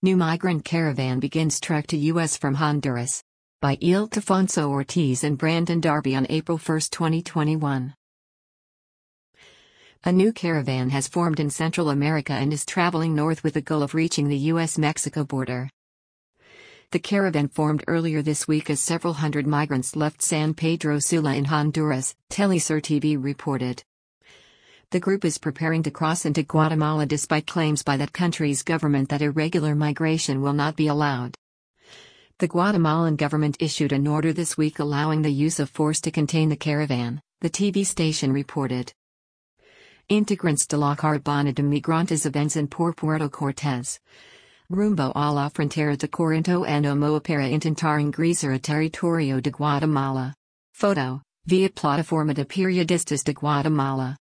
New migrant caravan begins trek to U.S. from Honduras. By Ildefonso Ortiz and Brandon Darby on April 1, 2021. A new caravan has formed in Central America and is traveling north with the goal of reaching the U.S.-Mexico border. The caravan formed earlier this week as several hundred migrants left San Pedro Sula in Honduras, Telesur TV reported. The group is preparing to cross into Guatemala despite claims by that country's government that irregular migration will not be allowed. The Guatemalan government issued an order this week allowing the use of force to contain the caravan, the TV station reported. Integrants de la Caravana de Migrantes avanzan por Puerto Cortés. Rumbo a la frontera de Corinto and Omoa para intentar ingresar a territorio de Guatemala. Photo, via Plataforma de Periodistas de Guatemala.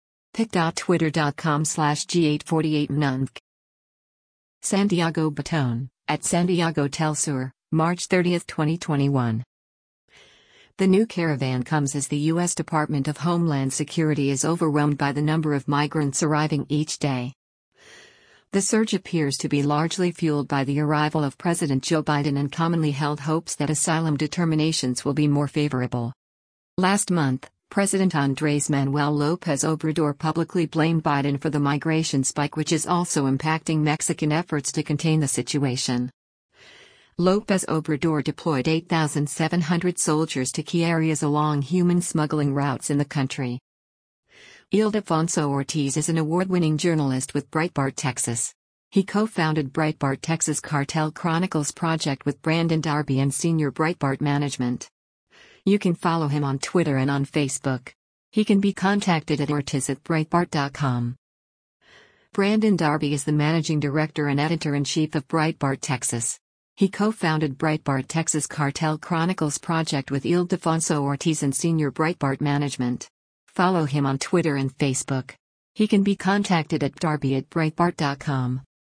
pic.twitter.com/G848mnunc. Santiago Batón, at Santiago Telesur, March 30, 2021. The new caravan comes as the U.S. Department of Homeland Security is overwhelmed by the number of migrants arriving each day. The surge appears to be largely fueled by the arrival of President Joe Biden and commonly held hopes that asylum determinations will be more favorable. Last month, President Andrés Manuel López Obrador publicly blamed Biden for the migration spike, which is also impacting Mexican efforts to contain the situation. López Obrador deployed 8,700 soldiers to key areas along human smuggling routes in the country. Ildefonso Ortiz is an award-winning journalist with Breitbart Texas. He co-founded Breitbart Texas Cartel Chronicles project with Brandon Darby and senior Breitbart management. You can follow him on Twitter and on Facebook. He can be contacted at ortiz@breitbart.com. Brandon Darby is the managing director and editor-in-chief of Breitbart Texas. He co-founded Breitbart Texas Cartel Chronicles project with Ildefonso Ortiz and senior Breitbart management. Follow him on Twitter and Facebook. He can be contacted at darby@breitbart.com.